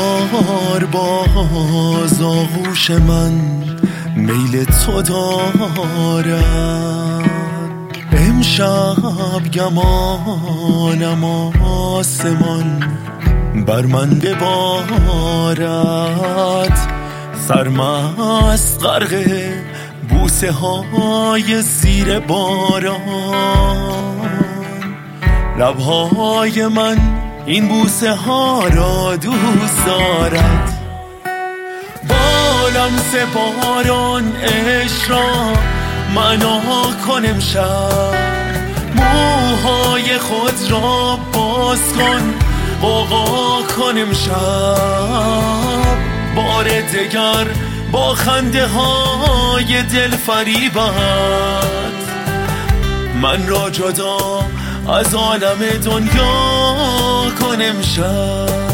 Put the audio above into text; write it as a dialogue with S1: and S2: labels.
S1: بار باز آغوش من میل تو دارد. امشب گمانم آسمان بر من ببارد. سرمست غرق بوسه های زیر باران، لبهای من این بوسه ها را دوست دارد. با لمس باران عشق را معنا کن امشب، موهای خود را باز کن غوغا کن امشب. بار دگر با خنده های دل فریبت من را جدا از عالم دنیا کن امشب.